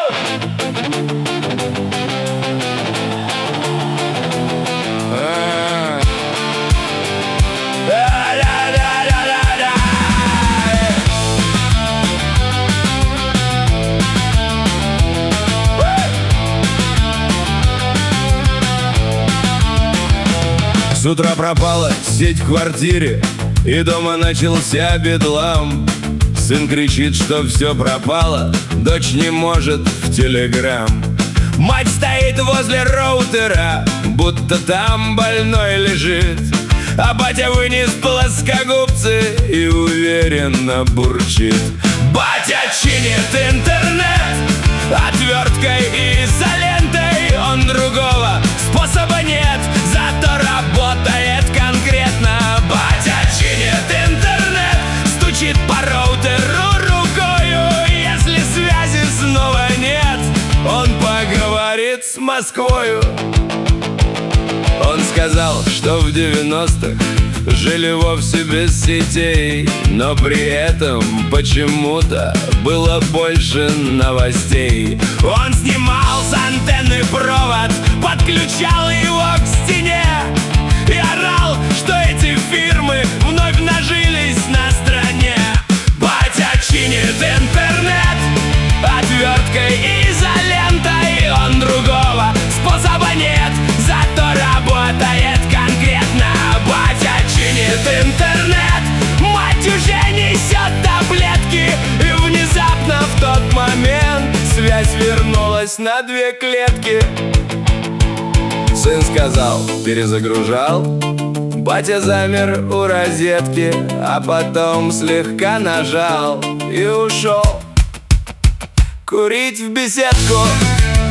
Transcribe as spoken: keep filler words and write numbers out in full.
С утра пропала сеть в квартире, и дома начался бедлам. Сын кричит, что все пропало, дочь не может в телеграм. Мать стоит возле роутера, будто там больной лежит, а батя вынес плоскогубцы и уверенно бурчит. Батя чинит интернет отверткой и изолентой. Он другого способа нет, зато работает конкретно. Батя чинит интернет, стучит по роутеру рукою. Если связи снова нет, он поговорит с Москвою. Он сказал, что в девяностых жили вовсе без сетей, но при этом почему-то было больше новостей. Он снимал с антенны провод, подключал его к стене и орал, что эти фирмы вновь нажились на стране. Батя чинит интернет отверткой и изолентой. Он другого способа нет, зато работает конкретно. Батя чинит интернет, мать уже несет таблетки, и внезапно в тот момент связь вернулась на две клетки. Сын сказал, перезагружал, батя замер у розетки, а потом слегка нажал и ушел курить в беседку.